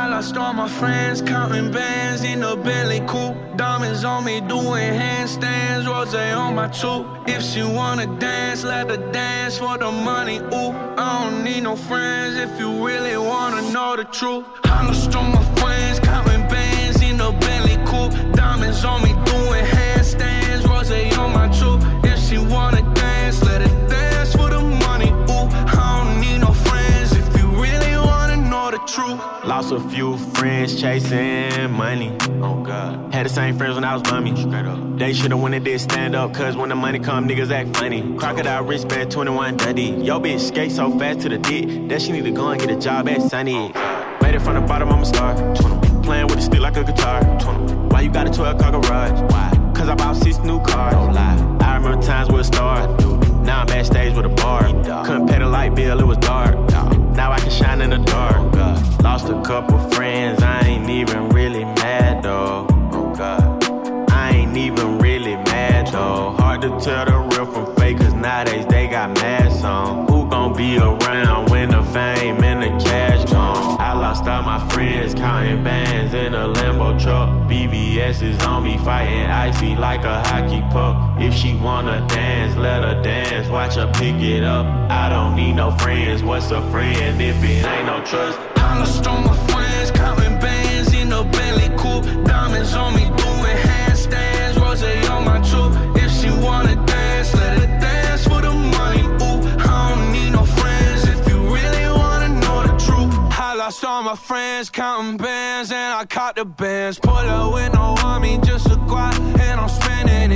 lost all my friends, counting bands in a Bentley coupe. Diamonds on me doing handstands, rosé on my tooth. If she wanna dance, let her dance for the money, ooh. I don't need no friends if you really wanna know the truth. I lost all my friends, counting bands in a Bentley coupe. Diamonds on me doing handstands, rosé on my tooth. If she wanna dance, let her dance for the money, ooh. I don't need no friends if you really wanna know the truth. Lost a few friends chasing money. Oh God. Had the same friends when I was bummy. Straight up. They should've went and did stand up, cause when the money come, niggas act funny. Crocodile wristband, 21 Dundee. Yo bitch skate so fast to the dick that she need to go and get a job at Sunny. Made it from the bottom, I'm a star. Playing with it still like a guitar. Why you got a 12-car garage? Why? Cause I bought 6 new cars. Don't lie. I remember times with a star. Now I'm backstage with a bar. Couldn't pay the light bill, it was dark. Now I can shine in the dark. Lost a couple friends, I ain't even really mad though. Oh God, I ain't even really mad though. Hard to tell the real from fake, cause nowadays they got masks on. Who gon' be around when the fame and the cash gone? I lost all my friends, counting bands in a Lambo truck. BBS is on me, fighting icy like a hockey puck. If she wanna dance, let her dance, watch her pick it up. I don't need no friends, what's a friend if it ain't no trust? I lost all my friends, counting bands in a Bentley coupe. Diamonds on me doing handstands, rosé on my tooth. If she wanna dance, let her dance for the money, ooh. I don't need no friends if you really wanna know the truth. I lost all my friends, counting bands, and I caught the bands. Pull up with no army, just a guap, and I'm spending